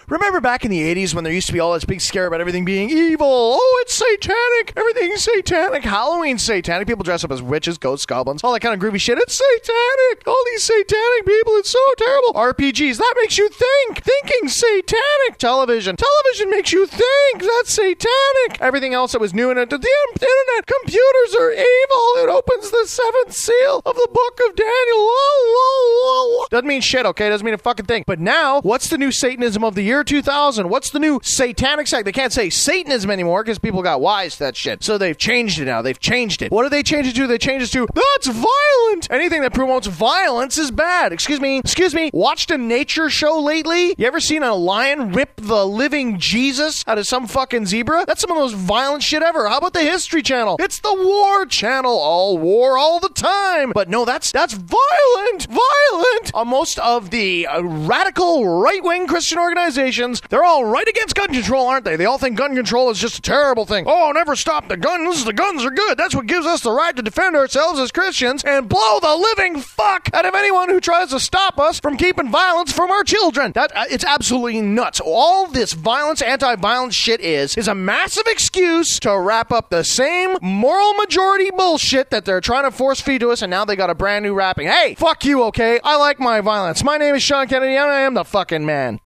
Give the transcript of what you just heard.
Remember back in the 80s when there used to be all this big scare about everything being evil? Oh, it's satanic. Everything's satanic. Halloween's satanic. People dress up as witches, ghosts, goblins, all that kind of groovy shit. It's satanic. All these satanic people. It's so terrible. RPGs. That makes you think. Thinking's satanic. Television. Television makes you think. That's satanic. Everything else that was new in it. The internet. Computers are evil. It opens the seventh seal of the book of Daniel. Doesn't mean shit, okay? Doesn't mean a fucking thing. But now, what's the new Satanism of the year 2000? What's the new satanic sect? They can't say Satanism anymore because people got wise to that shit. So they've changed it now. They've changed it. What do they change it to? They change it to, that's violent. Anything that promotes violence is bad. Excuse me. Watched a nature show lately? You ever seen a lion rip the living Jesus out of some fucking zebra? That's some of the most violent shit ever. How about the History Channel? It's the War Channel. All war all the time. But no, that's violent. Most of the radical right-wing Christian organizations, they're all right against gun control, aren't they? They all think gun control is just a terrible thing. Oh, never stop the guns. The guns are good. That's what gives us the right to defend ourselves as Christians and blow the living fuck out of anyone who tries to stop us from keeping violence from our children. It's absolutely nuts. All this violence, anti-violence shit is a massive excuse to wrap up the same moral majority bullshit that they're trying to force feed to us, and now they got a brand new wrapping. Hey, fuck you, okay? I like my violence. My name is Sean Kennedy, and I am the fucking man.